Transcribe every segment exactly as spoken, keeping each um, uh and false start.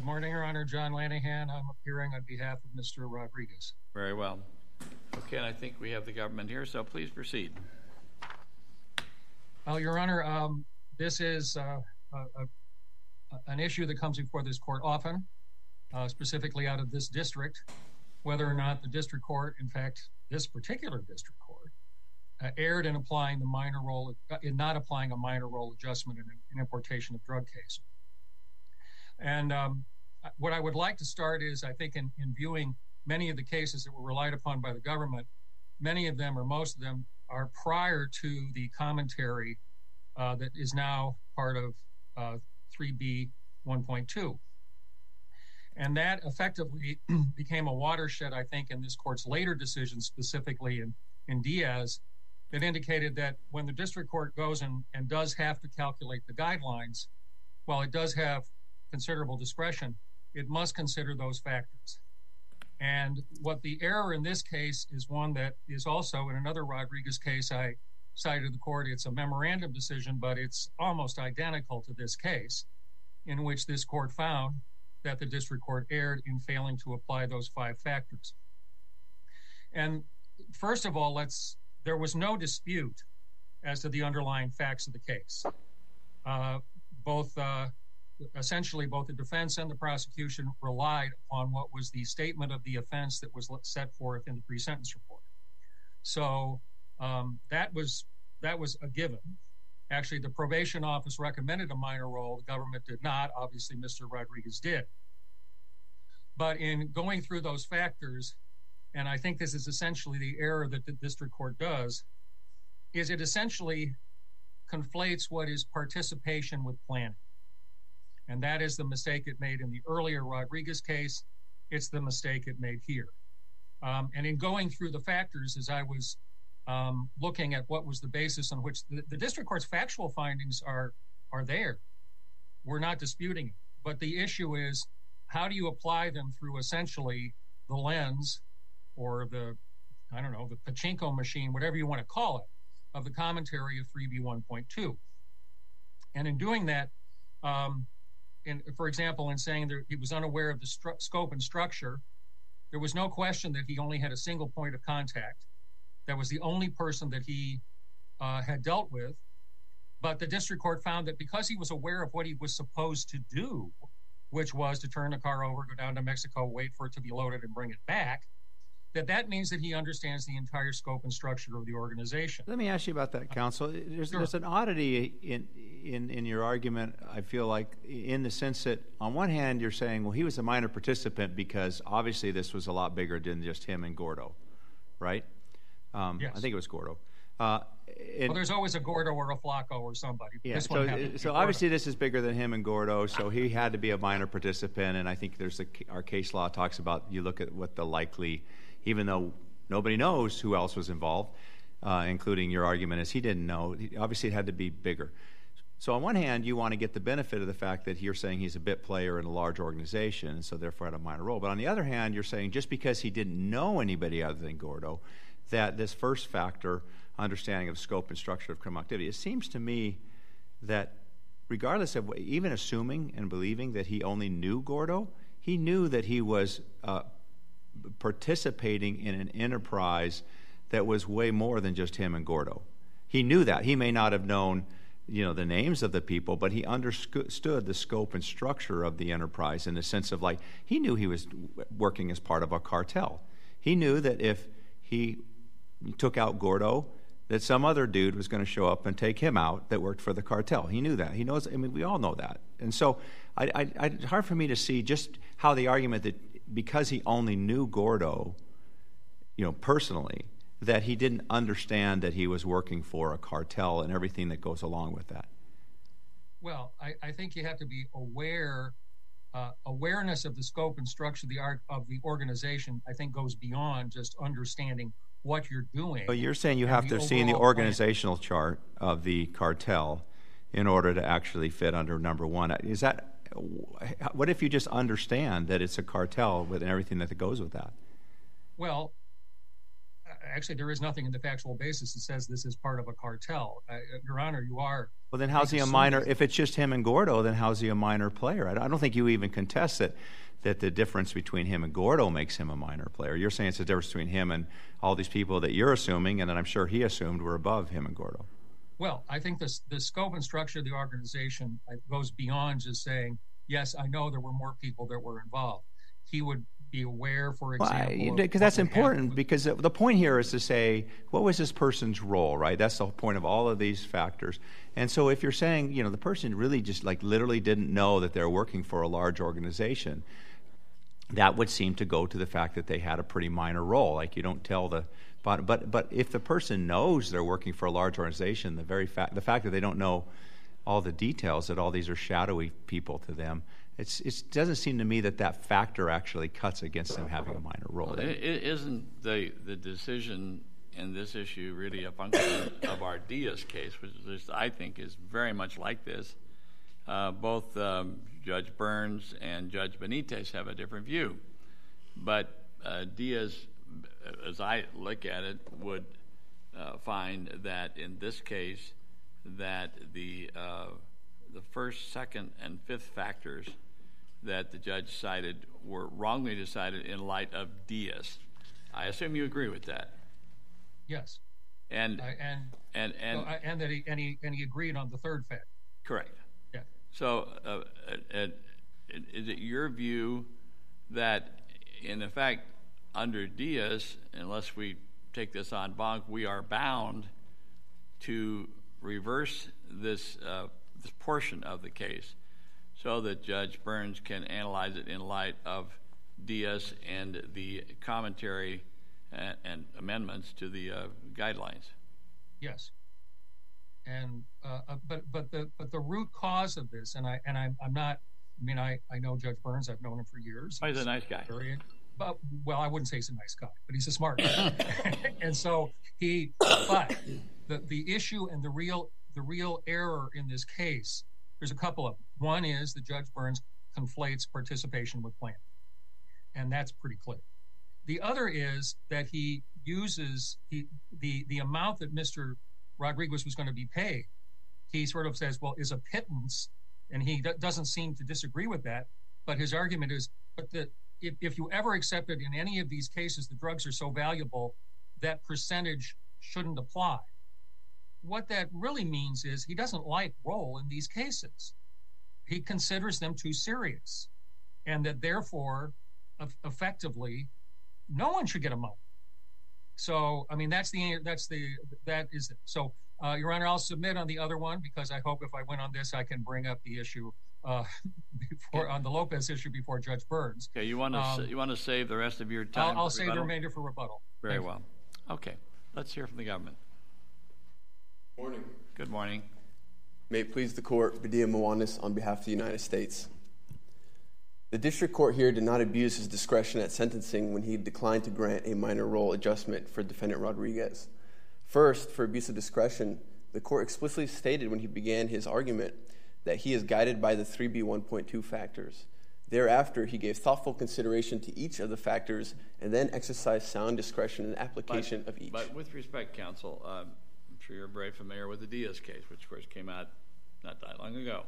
Good morning, Your Honor. John Lanahan. I'm appearing on behalf of Mister Rodriguez. Very well. Okay, and I think we have the government here, so please proceed. Well, Your Honor, um, this is uh, a, a, an issue that comes before this court often, uh, specifically out of this district, whether or not the district court, in fact, this particular district court, uh, erred in applying the minor role, in not applying a minor role adjustment in an importation of drug case. And um, what I would like to start is, I think, in, in viewing many of the cases that were relied upon by the government, many of them or most of them are prior to the commentary uh, that is now part of uh, three B one point two. And that effectively became a watershed, I think, in this court's later decision, specifically in, in Diaz, that indicated that when the district court goes and, and does have to calculate the guidelines, while it does have considerable discretion, it must consider those factors. And what the error in this case is one that is also in another Rodriguez case I cited the court. It's a memorandum decision, but it's almost identical to this case, in which this court found that the district court erred in failing to apply those five factors. And first of all, let's there was no dispute as to the underlying facts of the case. Uh, both uh, essentially both the defense and the prosecution relied on what was the statement of the offense that was set forth in the pre-sentence report. So um, that was that was a given. Actually, the probation office recommended a minor role. The government did not. Obviously, Mister Rodriguez did. But in going through those factors, and I think this is essentially the error that the district court does, is it essentially conflates what is participation with planning. And that is the mistake it made in the earlier Rodriguez case. It's the mistake it made here. Um, and in going through the factors, as I was um, looking at what was the basis on which the, the district court's factual findings are, are there. We're not disputing it. But the issue is, how do you apply them through essentially the lens or the, I don't know, the pachinko machine, whatever you want to call it, of the commentary of three B one point two. And in doing that, um, in, for example, in saying that he was unaware of the stru- scope and structure, there was no question that he only had a single point of contact. That was the only person that he uh, had dealt with. But the district court found that because he was aware of what he was supposed to do, which was to turn the car over, go down to Mexico, wait for it to be loaded and bring it back, that that means that he understands the entire scope and structure of the organization. Let me ask you about that, counsel. There's, sure. there's an oddity in, in, in your argument, I feel like, in the sense that on one hand you're saying, well, he was a minor participant because obviously this was a lot bigger than just him and Gordo, right? Um, yes. I think it was Gordo. Uh, and, well, there's always a Gordo or a Flacco or somebody. Yeah, this so, one so obviously this is bigger than him and Gordo, so he had to be a minor participant, and I think there's a, our case law talks about, you look at what the likely, even though nobody knows who else was involved, uh, including your argument is he didn't know. Obviously it had to be bigger. So on one hand, you want to get the benefit of the fact that you're saying he's a bit player in a large organization, and so therefore had a minor role. But on the other hand, you're saying just because he didn't know anybody other than Gordo, that this first factor, understanding of scope and structure of criminal activity, it seems to me that regardless of, even assuming and believing that he only knew Gordo, he knew that he was uh, participating in an enterprise that was way more than just him and Gordo. He knew that. He may not have known, you know, the names of the people, but he understood the scope and structure of the enterprise in the sense of, like, he knew he was working as part of a cartel. He knew that if he took out Gordo, that some other dude was going to show up and take him out that worked for the cartel. He knew that. He knows. I mean, we all know that. And so I, I, I, it's hard for me to see just how the argument that because he only knew Gordo, you know, personally, that he didn't understand that he was working for a cartel and everything that goes along with that. Well, I, I think you have to be aware. Uh, awareness of the scope and structure of the art of the organization, I think, goes beyond just understanding what you're doing. So you're saying you have to have seen the organizational plan. Chart of the cartel in order to actually fit under number one. Is that, what if you just understand that it's a cartel with everything that goes with that? Well, actually, there is nothing in the factual basis that says this is part of a cartel. Uh, Your Honor, you are. Well, then how's he a minor? If it's just him and Gordo, then how's he a minor player? I don't think you even contest that, that the difference between him and Gordo makes him a minor player. You're saying it's the difference between him and all these people that you're assuming, and that I'm sure he assumed were above him and Gordo. Well, I think this, the scope and structure of the organization goes beyond just saying, yes, I know there were more people that were involved. He would be aware, for example, because that's important. Because the point here is to say, what was this person's role, right? That's the whole point of all of these factors. And so, if you're saying, you know, the person really just like literally didn't know that they're working for a large organization, that would seem to go to the fact that they had a pretty minor role. Like you don't tell the, but but but if the person knows they're working for a large organization, the very fact the fact that they don't know all the details, that all these are shadowy people to them. It's, it doesn't seem to me that that factor actually cuts against them having a minor role. Well, it, it isn't the the decision in this issue really a function of our Diaz case, which is, I think is very much like this. Uh, both um, Judge Burns and Judge Benitez have a different view. But uh, Diaz, as I look at it, would uh, find that in this case that the uh, the first, second, and fifth factors that the judge cited were wrongly decided in light of Diaz. I assume you agree with that. Yes. And uh, and and and well, and that he and he and he agreed on the third fact. Correct. Yeah. So, uh, uh, is it your view that, in effect, under Diaz, unless we take this en banc, we are bound to reverse this uh, this portion of the case, so that Judge Burns can analyze it in light of Diaz and the commentary and, and amendments to the uh, guidelines? Yes. And uh, uh, but but the but the root cause of this, and I and I'm I'm not. I mean, I, I know Judge Burns. I've known him for years. He's, he's a nice guy. Very, but well, I wouldn't say he's a nice guy, but he's a smart guy. And so he. But the the issue and the real the real error in this case, there's a couple of them. One is that Judge Burns conflates participation with planning, and that's pretty clear. The other is that he uses he, the the amount that Mister Rodriguez was going to be paid. He sort of says, well, is a pittance, and he d- doesn't seem to disagree with that. But his argument is, but that if, if you ever accepted in any of these cases the drugs are so valuable, that percentage shouldn't apply. What that really means is he doesn't like roll in these cases. He considers them too serious, and that therefore, effectively, no one should get a money. So, I mean, that's the that's the that is so. Uh, Your Honor, I'll submit on the other one because I hope if I win on this, I can bring up the issue uh, before on the Lopez issue before Judge Burns. Okay, you want to um, you want to save the rest of your time? I'll, I'll save the remainder for rebuttal. Very Thank well. You. Okay, let's hear from the government. Morning. Good morning. May it please the court, Badia Mwanis on behalf of the United States. The district court here did not abuse his discretion at sentencing when he declined to grant a minor role adjustment for defendant Rodriguez. First, for abuse of discretion, the court explicitly stated when he began his argument that he is guided by the three B one point two factors. Thereafter, he gave thoughtful consideration to each of the factors and then exercised sound discretion in the application but, of each. But with respect, counsel, um, I'm sure you're very familiar with the Diaz case, which of course came out not that long ago.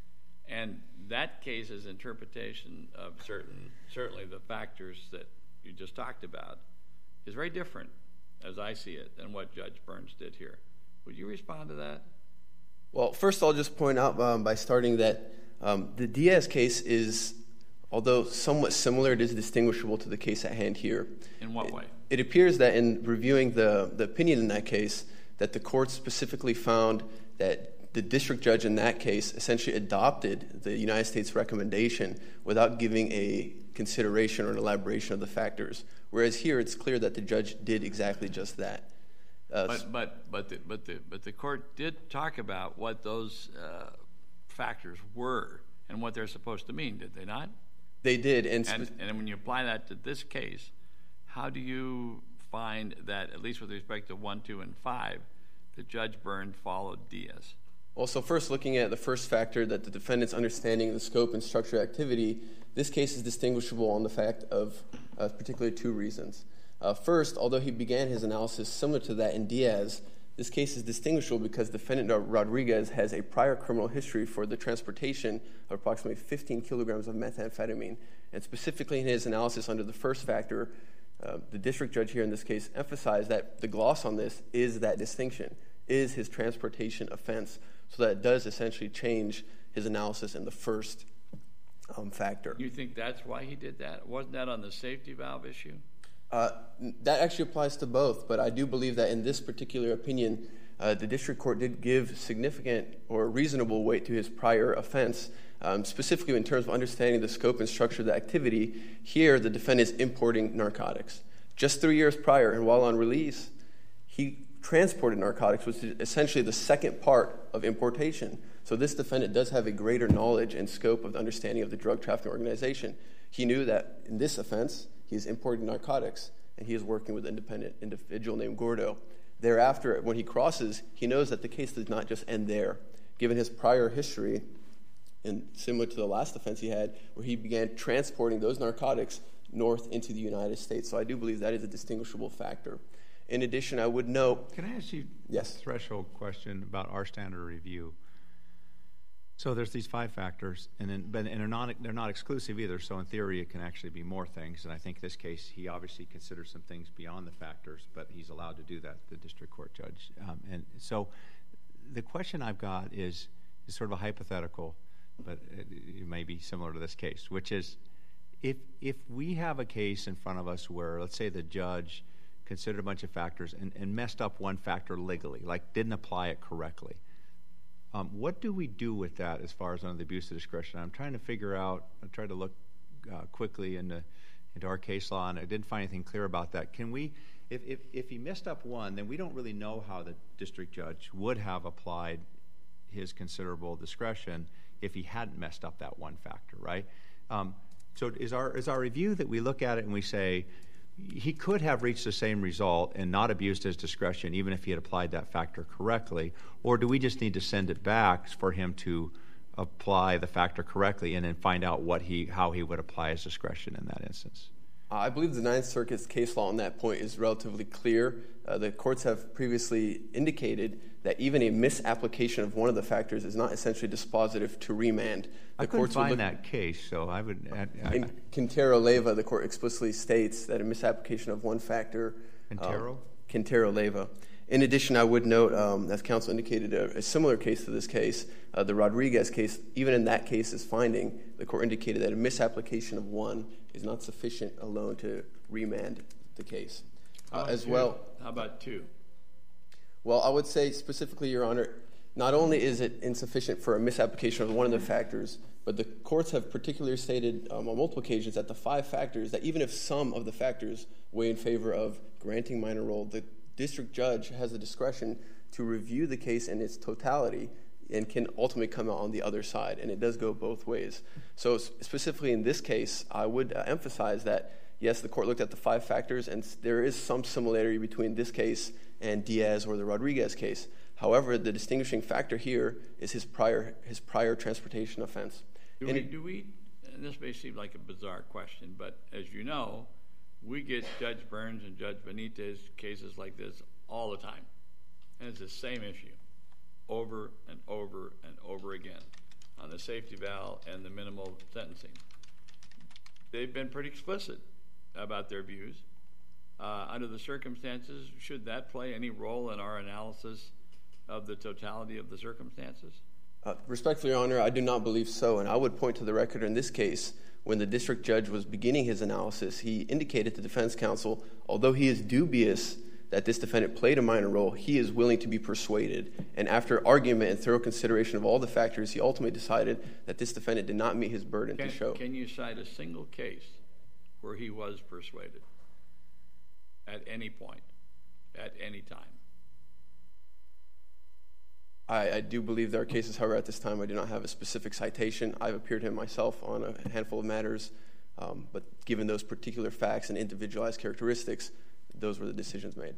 And that case's interpretation of certain, certainly the factors that you just talked about, is very different, as I see it, than what Judge Burns did here. Would you respond to that? Well, first I'll just point out um, by starting that um, the Diaz case is, although somewhat similar, it is distinguishable to the case at hand here. In what way? It, it appears that in reviewing the, the opinion in that case, that the court specifically found that the district judge in that case essentially adopted the United States recommendation without giving a consideration or an elaboration of the factors. Whereas here, it's clear that the judge did exactly just that. Uh, but but but the, but the but the court did talk about what those uh, factors were and what they're supposed to mean, did they not? They did, and and, and when you apply that to this case, how do you find that, at least with respect to one, two, and five, that Judge Burns followed Diaz? Well, so first looking at the first factor, that the defendant's understanding of the scope and structure of activity, this case is distinguishable on the fact of uh, particularly two reasons. Uh, first, although he began his analysis similar to that in Diaz, this case is distinguishable because defendant Rodriguez has a prior criminal history for the transportation of approximately fifteen kilograms of methamphetamine. And specifically in his analysis under the first factor, uh, the district judge here in this case emphasized that the gloss on this is that distinction, is his transportation offense. So that does essentially change his analysis in the first um, factor. You think that's why he did that? Wasn't that on the safety valve issue? Uh, that actually applies to both, but I do believe that in this particular opinion, uh, the district court did give significant or reasonable weight to his prior offense, um, specifically in terms of understanding the scope and structure of the activity. Here, the defendant is importing narcotics. Just three years prior, and while on release, he transported narcotics, which is essentially the second part of importation. So this defendant does have a greater knowledge and scope of the understanding of the drug trafficking organization. He knew that in this offense, he is importing narcotics, and he is working with an independent individual named Gordo. Thereafter, when he crosses, he knows that the case does not just end there. Given his prior history, and similar to the last offense he had, where he began transporting those narcotics north into the United States. So I do believe that is a distinguishable factor. In addition, I would note... Can I ask you yes. a threshold question about our standard of review? So there's these five factors, and then, but and they're not they're not exclusive either. So in theory, it can actually be more things. And I think this case, he obviously considers some things beyond the factors, but he's allowed to do that, the district court judge. Um, and so, the question I've got is is sort of a hypothetical, but it, it may be similar to this case, which is if if we have a case in front of us where, let's say, the judge considered a bunch of factors and, and messed up one factor legally, like didn't apply it correctly. Um, what do we do with that as far as under the abuse of discretion? I'm trying to figure out, I tried to look uh, quickly into, into our case law, and I didn't find anything clear about that. Can we, if, if, if he messed up one, then we don't really know how the district judge would have applied his considerable discretion if he hadn't messed up that one factor, right? Um, so is our, is our review that we look at it and we say, he could have reached the same result and not abused his discretion even if he had applied that factor correctly, or do we just need to send it back for him to apply the factor correctly and then find out what he how he would apply his discretion in that instance? I believe the Ninth Circuit's case law on that point is relatively clear. Uh, the courts have previously indicated that even a misapplication of one of the factors is not essentially dispositive to remand. The I couldn't courts find look, that case, so I would... I, I, in Quintero Leyva, the court explicitly states that a misapplication of one factor... Quintero? Um, Quintero Leyva. In addition, I would note, um, as counsel indicated, a, a similar case to this case, uh, the Rodriguez case, even in that case's finding, the court indicated that a misapplication of one is not sufficient alone to remand the case. Uh, as two? well... How about two? Well, I would say specifically, Your Honor, not only is it insufficient for a misapplication of one of the factors, but the courts have particularly stated um, on multiple occasions that the five factors, that even if some of the factors weigh in favor of granting minor role, the district judge has the discretion to review the case in its totality and can ultimately come out on the other side, and it does go both ways. So specifically in this case, I would uh, emphasize that, yes, the court looked at the five factors, and there is some similarity between this case and Diaz or the Rodriguez case. However, the distinguishing factor here is his prior his prior transportation offense. Do and we, it, do we, and this may seem like a bizarre question, but as you know, we get Judge Burns and Judge Benitez cases like this all the time. And it's the same issue over and over and over again on the safety valve and the minimal sentencing. They've been pretty explicit about their views. Uh, under the circumstances, should that play any role in our analysis of the totality of the circumstances? Uh, respectfully, Your Honor, I do not believe so, and I would point to the record in this case. When the district judge was beginning his analysis, he indicated to defense counsel, although he is dubious that this defendant played a minor role, he is willing to be persuaded. And after argument and thorough consideration of all the factors, he ultimately decided that this defendant did not meet his burden can, to show. Can you cite a single case where he was persuaded at any point, at any time? I, I do believe there are cases, however, at this time I do not have a specific citation. I've appeared him myself on a handful of matters, um, but given those particular facts and individualized characteristics, those were the decisions made.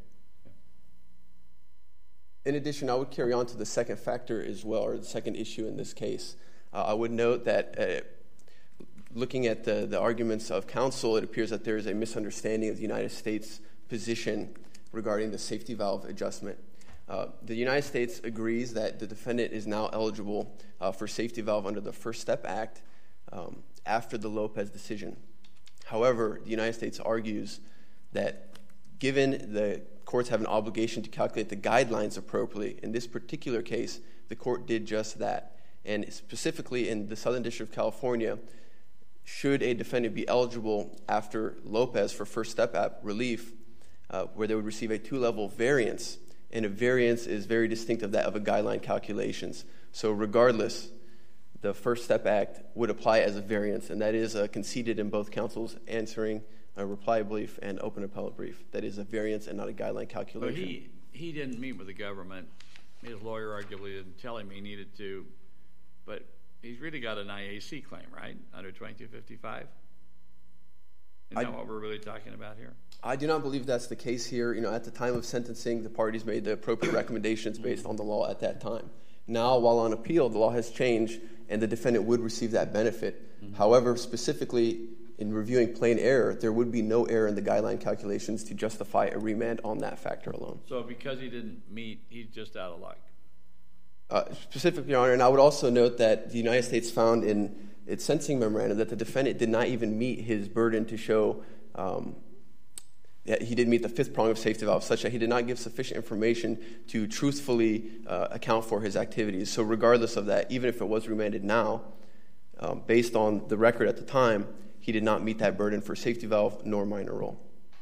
In addition, I would carry on to the second factor as well, or the second issue in this case. Uh, I would note that uh, looking at the, the arguments of counsel, it appears that there is a misunderstanding of the United States position regarding the safety valve adjustment. Uh, the United States agrees that the defendant is now eligible uh, for safety valve under the First Step Act um, after the Lopez decision. However, the United States argues that given the courts have an obligation to calculate the guidelines appropriately, in this particular case, the court did just that. And specifically in the Southern District of California, should a defendant be eligible after Lopez for First Step Act relief, uh, where they would receive a two-level variance, and a variance is very distinct of that of a guideline calculations. So regardless, the First Step Act would apply as a variance, and that is uh, conceded in both counsels answering a reply brief and open appellate brief. That is a variance and not a guideline calculation. But he, he didn't meet with the government. His lawyer arguably didn't tell him he needed to, but he's really got an I A C claim, right, under twenty-two fifty-five? Is I, that what we're really talking about here? I do not believe that's the case here. You know, at the time of sentencing, the parties made the appropriate recommendations based on the law at that time. Now, while on appeal, the law has changed, and the defendant would receive that benefit. Mm-hmm. However, specifically in reviewing plain error, there would be no error in the guideline calculations to justify a remand on that factor alone. So because he didn't meet, he's just out of luck? Uh, specifically, Your Honor, and I would also note that the United States found in its sentencing memorandum that the defendant did not even meet his burden to show um, that he did meet the fifth prong of safety valve, such that he did not give sufficient information to truthfully uh, account for his activities. So regardless of that, even if it was remanded now, um, based on the record at the time, he did not meet that burden for safety valve nor minor role.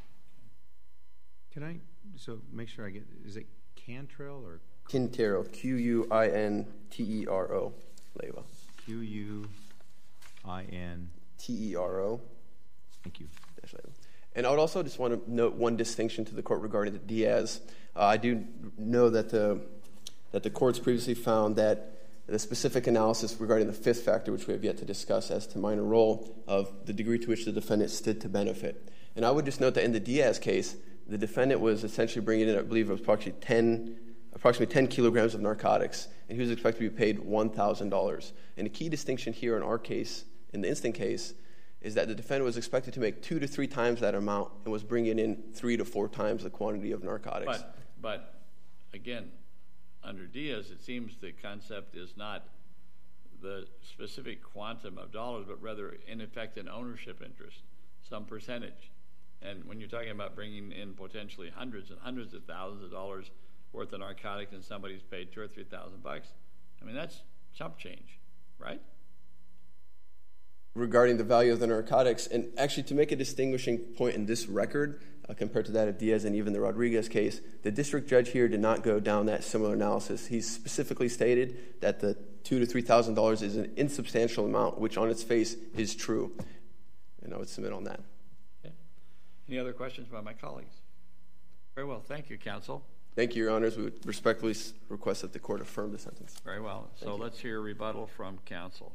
Can I, so make sure I get, is it Cantrell or? Quintero, Q U I N T E R O, Leyva. Q U I N T E R O. Thank you. And I would also just want to note one distinction to the court regarding the Diaz. Uh, I do know that the that the courts previously found that the specific analysis regarding the fifth factor, which we have yet to discuss as to minor role, of the degree to which the defendant stood to benefit. And I would just note that in the Diaz case, the defendant was essentially bringing in, I believe it was approximately ten, approximately ten kilograms of narcotics, and he was expected to be paid one thousand dollars. And the key distinction here in our case, in the instant case, is that the defendant was expected to make two to three times that amount and was bringing in three to four times the quantity of narcotics. But, but again, under Diaz, it seems the concept is not the specific quantum of dollars, but rather, in effect, an ownership interest, some percentage. And when you're talking about bringing in potentially hundreds and hundreds of thousands of dollars worth of narcotics and somebody's paid two or three thousand bucks, I mean, that's chump change, right? Regarding the value of the narcotics, and actually to make a distinguishing point in this record uh, compared to that of Diaz and even the Rodriguez case, the district judge here did not go down that similar analysis. He specifically stated that the two to three thousand dollars is an insubstantial amount, which on its face is true, and I would submit on that. Okay. Any other questions by my colleagues? Very well, thank you, counsel. Thank you, Your Honors. We would respectfully request that the court affirm the sentence. Very well. Thank so you. Let's hear a rebuttal from counsel.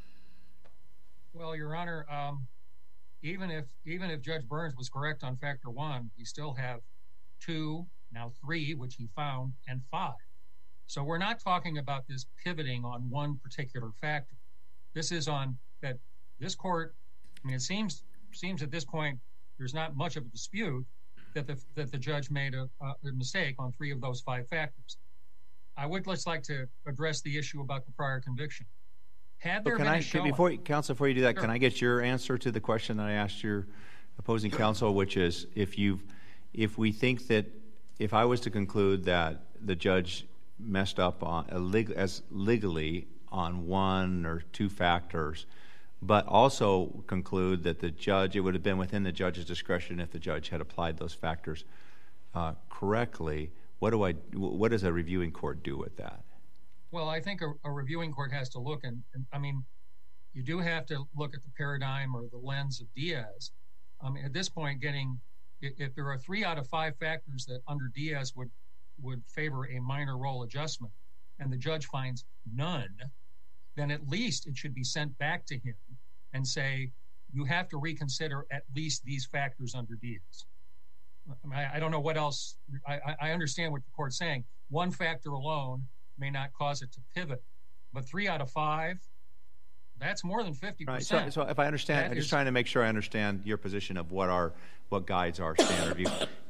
Well, Your Honor, um, even if even if Judge Burns was correct on factor one, we still have two, now three, which he found, and five. So we're not talking about this pivoting on one particular factor. This is on that this court, I mean, it seems seems at this point there's not much of a dispute that the that the judge made a, a mistake on three of those five factors. I would just like to address the issue about the prior conviction. Had there well, can been I, a showing, before, counsel, before you do that, sure. Can I get your answer to the question that I asked your opposing counsel, which is if you, if we think that if I was to conclude that the judge messed up on a leg, as legally on one or two factors, but also conclude that the judge, it would have been within the judge's discretion if the judge had applied those factors uh, correctly, what do I, what does a reviewing court do with that? Well, I think a, a reviewing court has to look, and, and I mean, you do have to look at the paradigm or the lens of Diaz. Um, at this point, getting if, if there are three out of five factors that under Diaz would would favor a minor role adjustment, and the judge finds none, then at least it should be sent back to him and say you have to reconsider at least these factors under Diaz. I, mean, I, I don't know what else. I, I understand what the court's saying. One factor alone may not cause it to pivot, but three out of five, that's more than fifty percent. Right. So, so if I understand, that I'm just is, trying to make sure I understand your position of what our, what guides our standard review.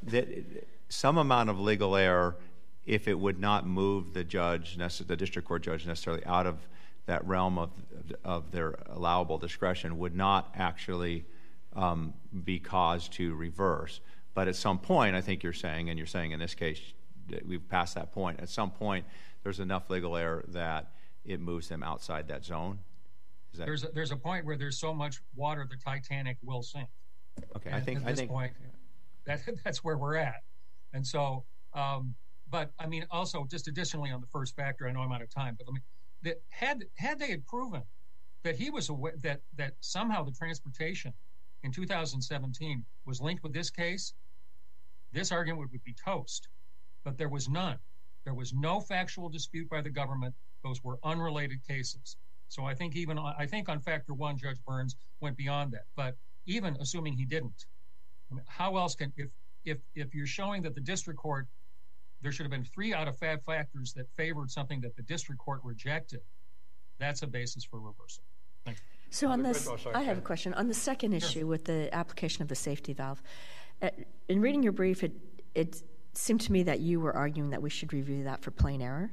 that some amount of legal error, if it would not move the judge, the district court judge necessarily out of that realm of of their allowable discretion, would not actually um, be cause to reverse. But at some point, I think you're saying, and you're saying in this case, that we've passed that point. At some point, there's enough legal error that it moves them outside that zone. Is that... There's a, there's a point where there's so much water the Titanic will sink. Okay, and I think at I this think point, that that's where we're at. And so, um, but I mean, also just additionally on the first factor, I know I'm out of time, but I mean, that had had they had proven that he was aware that that somehow the transportation in two thousand seventeen was linked with this case, this argument would, would be toast. But there was none. There was no factual dispute by the government. Those were unrelated cases. So I think even on, I think on factor one, Judge Burns went beyond that. But even assuming he didn't, I mean, how else can if if if you're showing that the district court, there should have been three out of five factors that favored something that the district court rejected, that's a basis for reversal. Thank you. So on this, I have a question. On the second issue sure. with the application of the safety valve, uh, in reading your brief, it, it seemed to me that you were arguing that we should review that for plain error.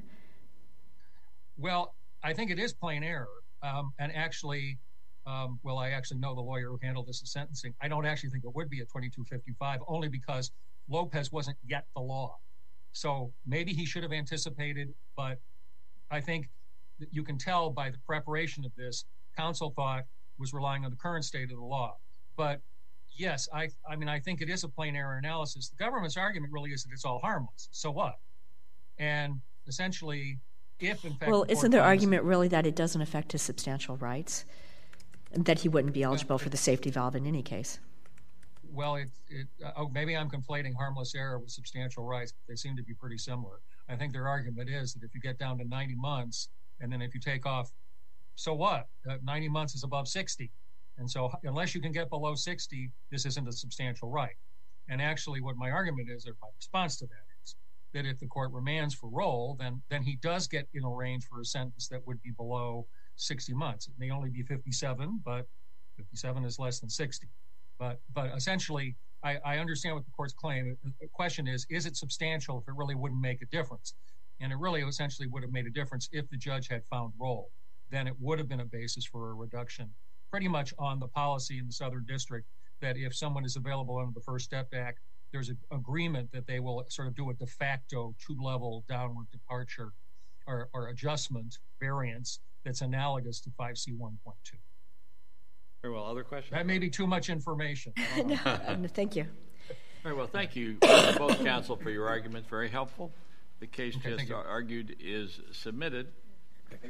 Well, I think it is plain error. Um, and actually, um, well, I actually know the lawyer who handled this in sentencing. I don't actually think it would be a twenty-two fifty-five, only because Lopez wasn't yet the law. So maybe he should have anticipated, but I think that you can tell by the preparation of this, counsel thought was relying on the current state of the law. But yes, I I mean, I think it is a plain error analysis. The government's argument really is that it's all harmless. So what? And essentially, if in fact... Well, isn't their argument really that it doesn't affect his substantial rights? That he wouldn't be eligible for the safety valve in any case? Well, it, it, uh, oh, maybe I'm conflating harmless error with substantial rights. They seem to be pretty similar. I think their argument is that if you get down to ninety months, and then if you take off, so what? Uh, ninety months is above sixty. And so unless you can get below sixty, this isn't a substantial right. And actually what my argument is, or my response to that is, that if the court remands for roll, then then he does get in a range for a sentence that would be below sixty months. It may only be fifty-seven, but fifty-seven is less than sixty. But but essentially, I, I understand what the court's claim. The question is, is it substantial if it really wouldn't make a difference? And it really essentially would have made a difference if the judge had found roll. Then it would have been a basis for a reduction, pretty much on the policy in the Southern District that if someone is available under the First Step Act, there's an agreement that they will sort of do a de facto two-level downward departure or, or adjustment variance that's analogous to five C one point two. Very well. Other questions? That may be too much information. no, no, thank you. Very well. Thank you, both counsel, for your arguments. Very helpful. The case okay, just argued is submitted.